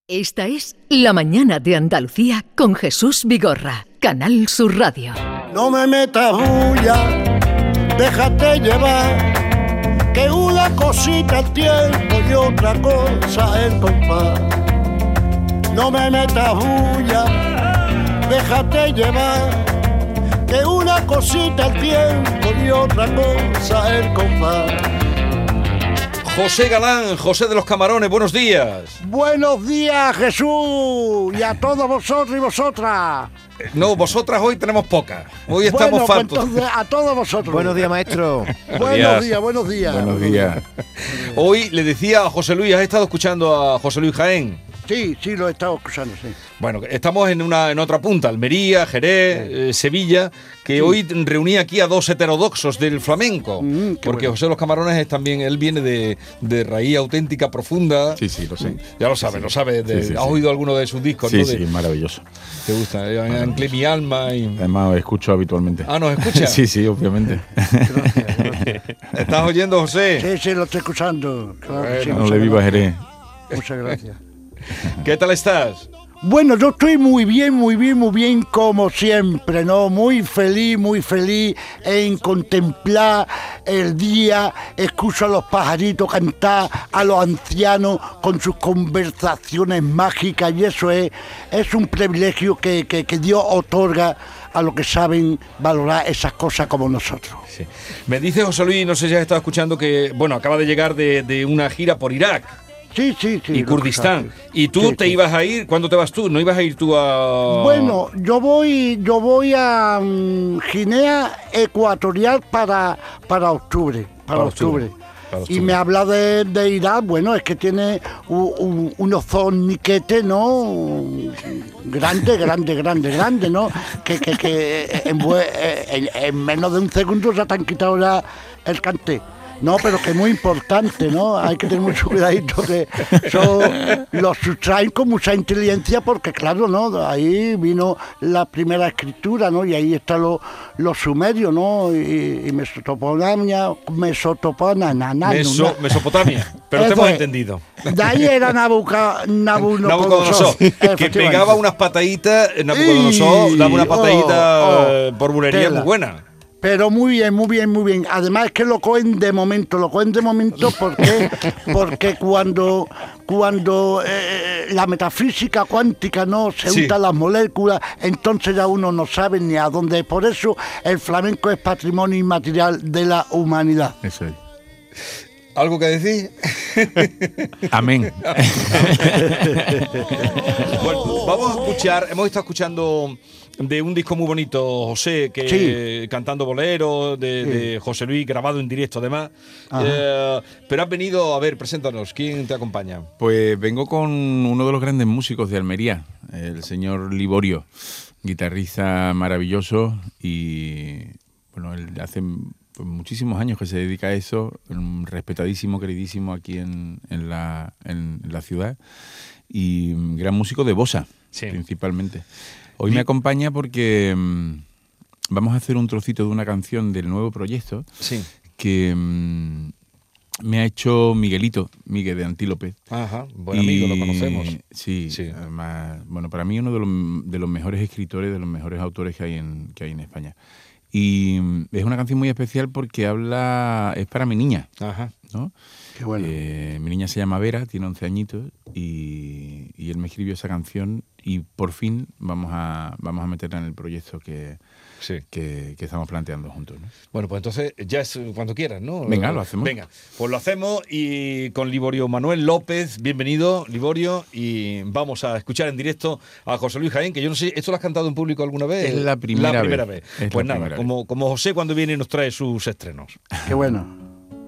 Esta es La Mañana de Andalucía con Jesús Vigorra, Canal Sur Radio. No me metas bulla, déjate llevar, que una cosita el tiempo y otra cosa el compás. No me metas bulla, déjate llevar, que una cosita el tiempo y otra cosa el compás. José Galán, José de los Camarones, buenos días. Buenos días, Jesús, y a todos vosotros y vosotras. No, vosotras hoy tenemos pocas. Hoy estamos pues fartos. entonces, a todos vosotros. Buenos días, maestro. Buenos días, buenos días. Buenos días. Hoy le decía a José Luis, ¿has estado escuchando a José Luis Jaén? Sí, lo he estado escuchando, sí. Bueno, estamos en otra punta, Almería, Jerez, Sevilla, que sí. Hoy reunía aquí a dos heterodoxos del flamenco, porque bueno. José de los Camarones es también, él viene de raíz auténtica, profunda. Sí, lo sé. Ya lo sabes, sí. Lo sabes. Sí. ¿Has oído alguno de sus discos? Sí, ¿no? sí, maravilloso. ¿Te gusta? Anclé mi alma y... Además, escucho habitualmente. Ah, ¿nos escuchas? Sí, obviamente. Gracias. ¿Estás oyendo, José? Sí, lo estoy escuchando. Claro que sí, no le viva Jerez. Muchas gracias. ¿Qué tal estás? Bueno, yo estoy muy bien, como siempre, ¿no? Muy feliz en contemplar el día, escucho a los pajaritos cantar, a los ancianos con sus conversaciones mágicas, y eso es un privilegio que Dios otorga a los que saben valorar esas cosas como nosotros. Sí. Me dice José Luis, no sé si has estado escuchando, que, bueno, acaba de llegar de una gira por Irak. Sí. Y Kurdistán. ¿Y tú te ibas a ir? ¿Cuándo te vas tú? ¿No ibas a ir tú a...? Bueno, yo voy a Guinea Ecuatorial para octubre. Para octubre. Y me habla de Irak, bueno, es que tiene unos forniquetes, ¿no? Grande, ¿no? Que en menos de un segundo ya te han quitado el cante. No, pero que es muy importante, ¿no? Hay que tener mucho cuidadito, que eso lo sustraen con mucha inteligencia, porque claro, ¿no? Ahí vino la primera escritura, ¿no? Y ahí están los sumerios, ¿no? Y Mesopotamia, Mesopotamia, pero te hemos entendido. De ahí era Nabucodonosor. Que pegaba unas pataditas, Nabucodonosor daba una patadita por bulería muy buena. Pero muy bien. Además es que lo cogen de momento porque cuando la metafísica cuántica no se unta las moléculas, entonces ya uno no sabe ni a dónde. Por eso el flamenco es patrimonio inmaterial de la humanidad. Eso es. ¿Algo que decir? Amén. Bueno, vamos a escuchar, hemos estado escuchando de un disco muy bonito, José, que cantando bolero, de José Luis, grabado en directo además. Pero has venido, a ver, preséntanos, ¿quién te acompaña? Pues vengo con uno de los grandes músicos de Almería, el señor Liborio, guitarrista maravilloso, y bueno, él hace muchísimos años que se dedica a eso, respetadísimo, queridísimo aquí en la ciudad, y gran músico de bossa, principalmente. Hoy me acompaña porque vamos a hacer un trocito de una canción del nuevo proyecto que me ha hecho Miguel de Antílope. Ajá, buen amigo, lo conocemos. Sí. Además, bueno, para mí uno de los mejores escritores, de los mejores autores que hay en España. Y es una canción muy especial porque es para mi niña. Ajá. ¿No? Qué bueno. Mi niña se llama Vera, tiene 11 añitos y él me escribió esa canción y por fin vamos a meterla en el proyecto que estamos planteando juntos, ¿no? Bueno, pues entonces ya es cuando quieras, ¿no? Lo hacemos. Venga, pues lo hacemos, y con Liborio Manuel López. Bienvenido, Liborio, y vamos a escuchar en directo a José Luis Jaén, que yo no sé, ¿esto lo has cantado en público alguna vez? Es la primera vez. Pues nada, como José cuando viene nos trae sus estrenos. Qué bueno.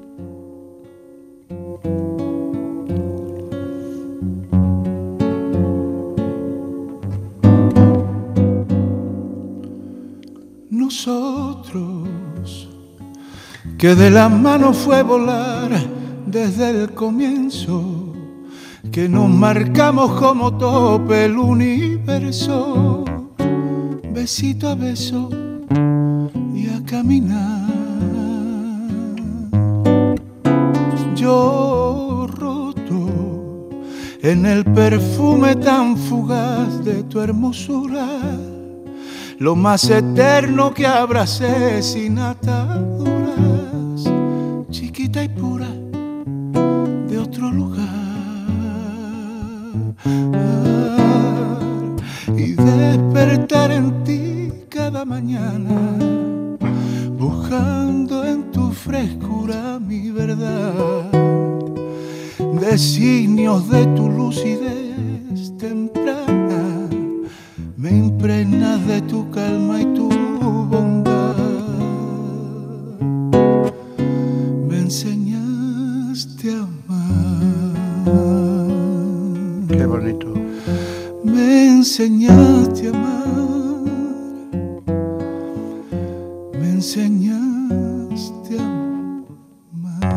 Nosotros, que de la mano fue volar desde el comienzo, que nos marcamos como tope el universo, besito a beso y a caminar. Yo roto en el perfume tan fugaz de tu hermosura, lo más eterno que abracé sin ataduras, chiquita y pura de otro lugar. Y despertar en ti cada mañana, buscando en tu frescura mi verdad, designios de tu lucidez temprana, me impregnas de tu calma y tu bondad. Me enseñaste a amar. Qué bonito. Me enseñaste a amar. Me enseñaste a amar.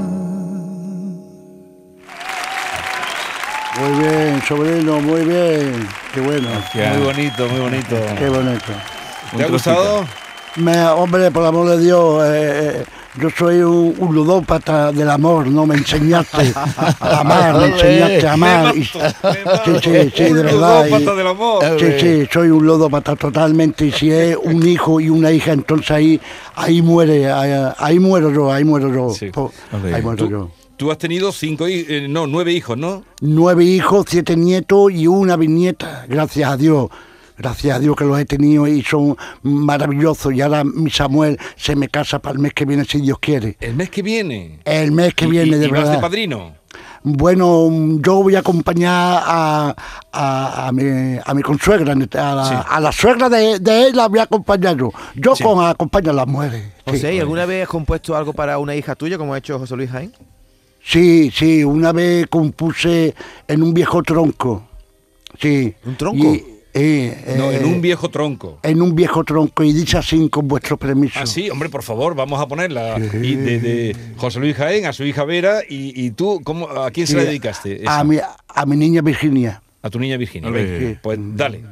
Muy bien, sobrino, muy bien. Qué bueno. Gracias. Muy bonito, muy bonito. Qué bonito. ¿Te ha gustado? Hombre, por el amor de Dios, yo soy un ludópata del amor, ¿no? Me enseñaste a amar, me enseñaste a amar. Sí, de verdad. Ludópata del amor. Sí, soy un ludópata totalmente. Y si es un hijo y una hija, entonces ahí muero yo. Sí. Ahí muero yo. Tú has tenido 9 hijos, ¿no? 9 hijos, 7 nietos y una bisnieta, gracias a Dios. Gracias a Dios que los he tenido y son maravillosos. Y ahora mi Samuel se me casa para el mes que viene, si Dios quiere. El mes que viene. El mes que viene, de ¿Y vas verdad. de padrino? Bueno, yo voy a acompañar a mi consuegra, a la suegra de él la voy a acompañar yo. Yo Sí. acompaño a las mujeres. José, ¿y alguna vez has compuesto algo para una hija tuya, como ha hecho José Luis Jaén? Sí, una vez compuse en un viejo tronco. Sí. ¿Un tronco? No, en un viejo tronco. En un viejo tronco, y dice así, con vuestro permiso. Ah, sí, hombre, por favor, vamos a ponerla. Y de José Luis Jaén a su hija Vera. ¿Y tú a quién se la dedicaste? A mi niña Virginia. A tu niña Virginia. Ole. Venga, pues dale.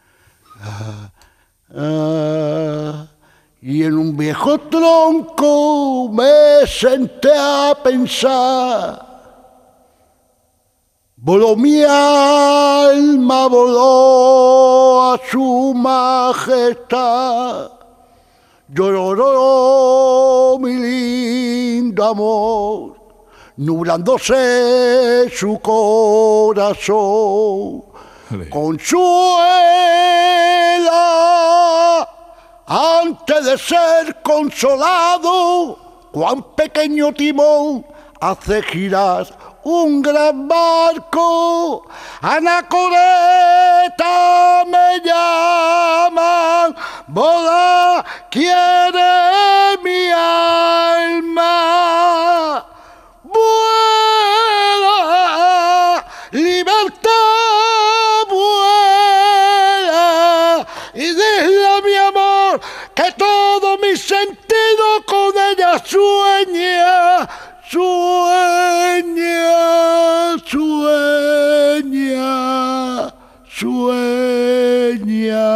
Y en un viejo tronco me senté a pensar. Voló mi alma, voló a su majestad. Lloró mi lindo amor, nublándose su corazón. Ole. Consuela, antes de ser consolado, cuán pequeño timón hace girar un gran barco. Anacoreta me llaman, boda quiere mi alma. Vuela, libertad, vuela, y dile a mi amor que todo mi sentido con ella sueña. Sueña.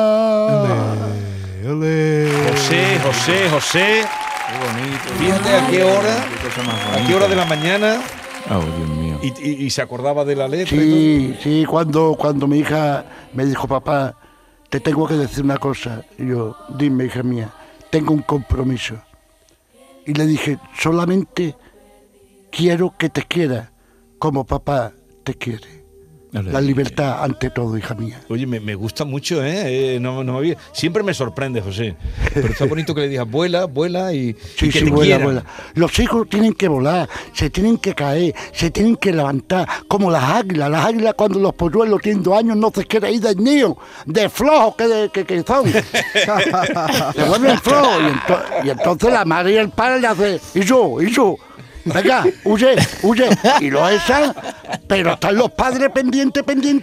José. Qué bonito. Fíjate a qué hora, Qué cosa más a bonita. qué hora de la mañana. Oh, Dios mío. Y se acordaba de la letra. y Sí, cuando mi hija me dijo, papá, te tengo que decir una cosa. Y yo, dime, hija mía, tengo un compromiso. Y le dije, solamente quiero que te quiera como papá te quiere. Ole. La libertad ante todo, hija mía. todo. Oye, me gusta mucho, ¿eh? No me había... Siempre me sorprende, José. Pero está bonito que le digas, vuela y Sí, que sí, te vuela, quieran. vuela. Los hijos tienen que volar, se tienen que caer, se tienen que levantar, como las águilas. Las águilas, cuando los polluelos tienen 2 años, no se quieren ir del nido, de flojos que son. Se vuelven flojos. Y entonces la madre y el padre le hacen, y yo, venga, huye. Y lo echan, pero están los padres pendientes,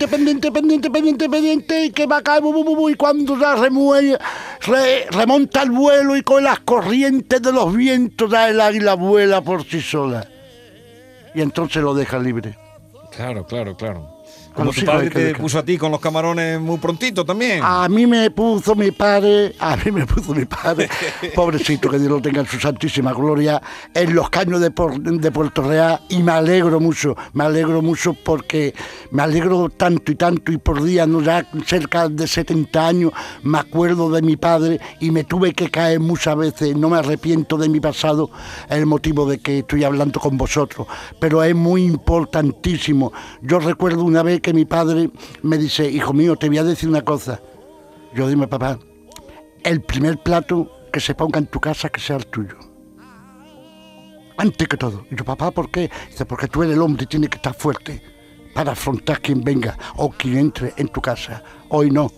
y que va a caer, y cuando ya remonta el vuelo y con las corrientes de los vientos, ya el águila vuela por sí sola. Y entonces lo deja libre. Claro. Como tu padre te puso a ti con los camarones muy prontito también. A mí me puso mi padre, pobrecito, que Dios lo tenga en su santísima gloria, en los caños de Puerto Real, y me alegro mucho porque me alegro tanto y por día, no, ya cerca de 70 años, me acuerdo de mi padre y me tuve que caer muchas veces, no me arrepiento de mi pasado, es el motivo de que estoy hablando con vosotros, pero es muy importantísimo. Yo recuerdo una vez que mi padre me dice: hijo mío, te voy a decir una cosa. Yo, dime, papá. El primer plato que se ponga en tu casa, que sea el tuyo. Antes que todo. Y yo, papá, ¿por qué? Dice: porque tú eres el hombre y tienes que estar fuerte para afrontar quien venga o quien entre en tu casa. Hoy no,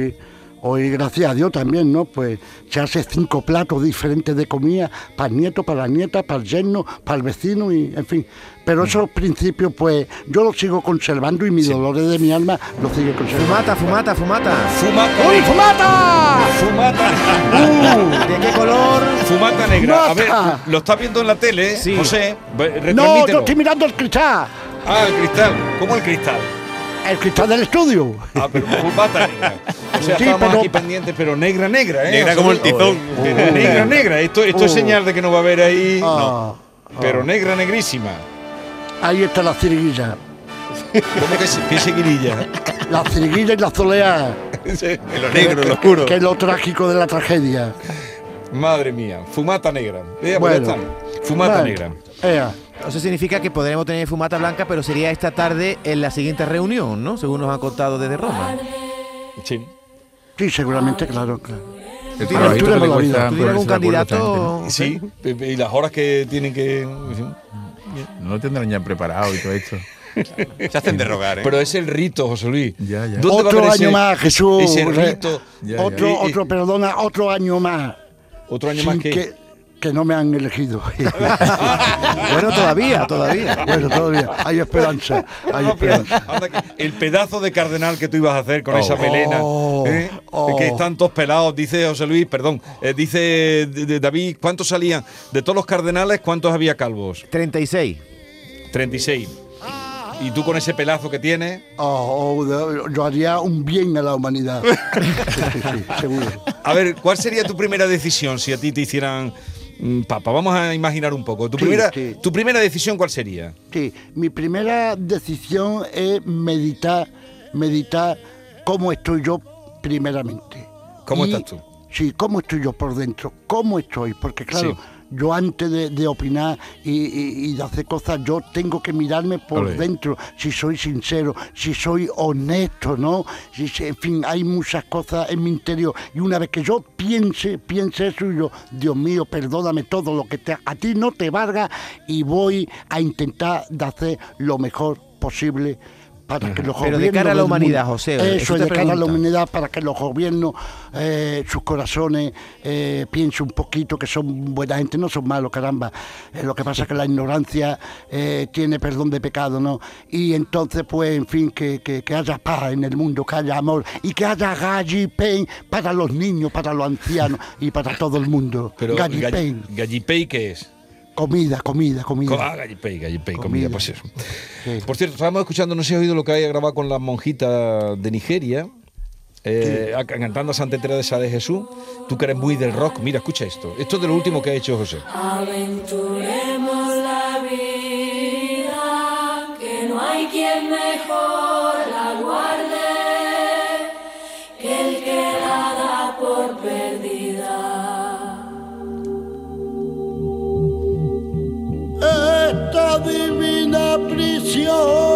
hoy gracias a Dios también, ¿no? Pues se hace 5 platos diferentes de comida para el nieto, para la nieta, para el yerno, para el vecino y en fin. Pero esos principios, pues yo los sigo conservando y mis dolores de mi alma los sigue conservando. Fumata. ¡Uy, fumata! Fumata. ¿De qué color? Fumata negra. Mata. A ver, lo estás viendo en la tele, Sí. José. No, Retransmítelo. yo estoy mirando el cristal. Ah, el cristal. ¿Cómo el cristal? El cristal del estudio. Ah, pero fumata negra. O sea, Sí, estábamos pero- aquí pendientes, pero negra, ¿eh? Negra como el tizón. Negra. Esto es señal de que no va a haber ahí. Ah, Pero negrísima. Ahí está la ciriguilla. ¿Cómo qué seguirilla? La ciriguilla y la zolea. En lo negro, en lo oscuro. Que es lo trágico de la tragedia. Madre mía, fumata negra. Pues Bueno. ya está. Fumata Bueno, negra. ea. Eso significa que podremos tener fumata blanca, pero sería esta tarde en la siguiente reunión, ¿no? Según nos han contado desde Roma. Sí. Sí, seguramente, claro. El Tú trabajito que eres le la vida. cuesta ¿Tú tienes algún ponerse de acuerdo candidato? esta gente, Sí, y las horas que tienen que. ¿no? No lo tendrán ya preparado y todo esto. Se hacen de rogar, ¿eh? Pero es el rito, José Luis. Ya. ¿Dónde va a Otro haber año más, Jesús. Ese rito. Ya. Otro año más. Otro año Sin más que no me han elegido. Bueno, todavía. Bueno, todavía hay esperanza. Hay No, pero esperanza. anda que el pedazo de cardenal que tú ibas a hacer con esa melena, ¿eh? Oh. Que están todos pelados, dice José Luis, perdón, dice David, ¿cuántos salían? De todos los cardenales, ¿cuántos había calvos? 36. 36. Y tú con ese pelazo que tienes. Yo haría un bien a la humanidad. Sí, seguro. A ver, ¿cuál sería tu primera decisión si a ti te hicieran papa? Vamos a imaginar un poco. Sí. ¿Tu primera decisión cuál sería? Sí, mi primera decisión es meditar cómo estoy yo primeramente. ¿Cómo Y- estás tú? Sí, cómo estoy yo por dentro, cómo estoy, porque claro, Sí. yo antes de opinar y de hacer cosas, yo tengo que mirarme por Ole. dentro, si soy sincero, si soy honesto, ¿no? En fin, hay muchas cosas en mi interior, y una vez que yo piense eso, y yo, Dios mío, perdóname todo lo que a ti no te valga, y voy a intentar de hacer lo mejor posible para que los Pero gobiernos de cara a la del humanidad, mundo- José, eso eso es te de cara a la pregunta. humanidad, para que los gobiernos, sus corazones, piensen un poquito que son buena gente, no son malos, caramba. Lo que pasa es que la ignorancia tiene perdón de pecado, ¿no? Y entonces, pues, en fin, que haya paz en el mundo, que haya amor y que haya gallipain para los niños, para los ancianos y para todo el mundo. Pero Gallipain, Gallipei, ¿qué es? comida. Gallipei, comida, pues eso. Sí. Por cierto, estábamos escuchando, no sé si has oído lo que hay grabado con las monjitas de Nigeria, cantando a Santa Teresa de Jesús. Tú que eres muy del rock, mira, escucha esto. Esto es de lo último que ha hecho José. Aventuremos la vida, que no hay quien mejor la guarde que el que la da por perdida. Esta divina prisión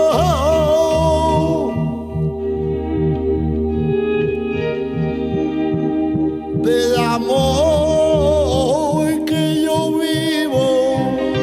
del amor que yo vivo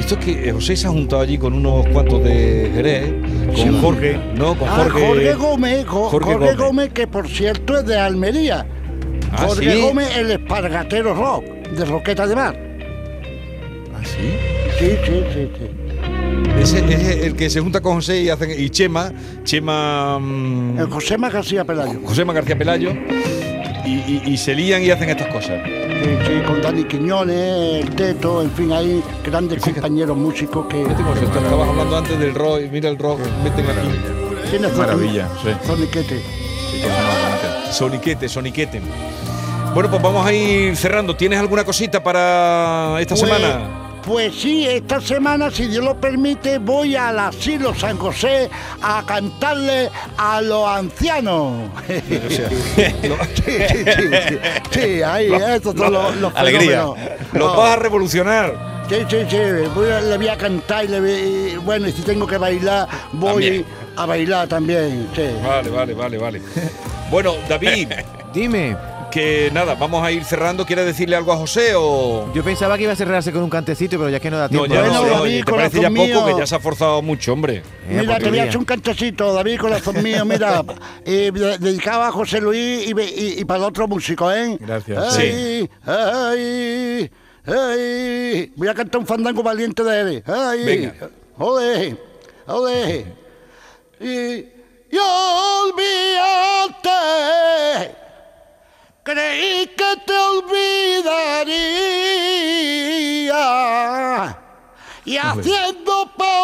visto que José se ha juntado allí con unos cuantos de Jerez, con Jorge, ¿no? Con Jorge Gómez, Jorge Gómez, que por cierto es de Almería. Jorge ¿sí? Gómez, el espargatero rock, de Roqueta de Mar. ¿Ah, sí? Sí. Ese es el que se junta con José y Chema. El Josema García Pelayo. Josema García Pelayo. Y se lían y hacen estas cosas. Sí, con Dani Quiñones, el Teto, en fin, hay grandes compañeros músicos que... Estabas hablando antes del rock, y mira el rock, meten aquí. Tienes Maravilla, sí. Soniquete. Sí, Soniquete. Bueno, pues vamos a ir cerrando. ¿Tienes alguna cosita para esta semana? Pues sí, esta semana, si Dios lo permite, voy al asilo San José a cantarle a los ancianos. Sí, ahí, estos son los fenómenos. Los vas a revolucionar. Sí, le voy a cantar y bueno, y si tengo que bailar, voy también a bailar también. Sí. Vale. Bueno, David, Dime. que nada, vamos a ir cerrando. ¿Quieres decirle algo a José o...? Yo pensaba que iba a cerrarse con un cantecito, pero ya que no da No, tiempo. ya Bueno, no, David, ¿te parece ya corazón poco? mío. Que ya se ha forzado mucho, hombre. Mira, te voy a hacer un cantecito, David, corazón mío, mira, dedicado a José Luis y para el otro músico, ¿eh? Gracias. Ay. Voy a cantar un fandango valiente de él. Ay. Venga. Ole. Y olvídate, creí que te olvidaría. Y haciendo pa'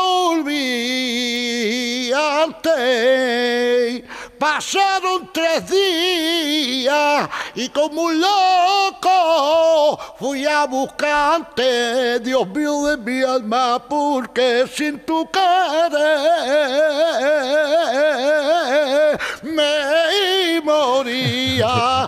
olvidarte, pasaron 3 días y como un loco fui a buscarte, Dios mío de mi alma, porque sin tu querer me moría.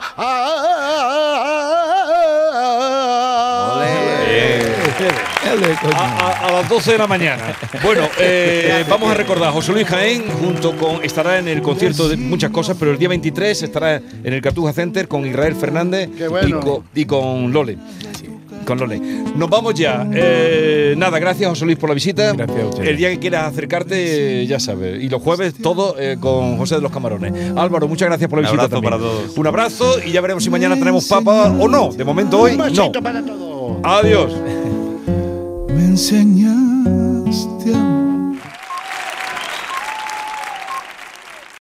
A las 12 de la mañana. Bueno, vamos a recordar, José Luis Jaén estará en el concierto de muchas cosas, pero el día 23 estará en el Cartuja Center con Israel Fernández y con Lole. Nos vamos ya. Nada, gracias José Luis por la visita. Gracias a usted. El día que quieras acercarte, ya sabes. Y los jueves todo con José de los Camarones. Álvaro, muchas gracias por la visita también. Para todos. Un abrazo y ya veremos si mañana tenemos papa o no. De momento hoy Un no. besito para todos. Adiós. Me enseñaste a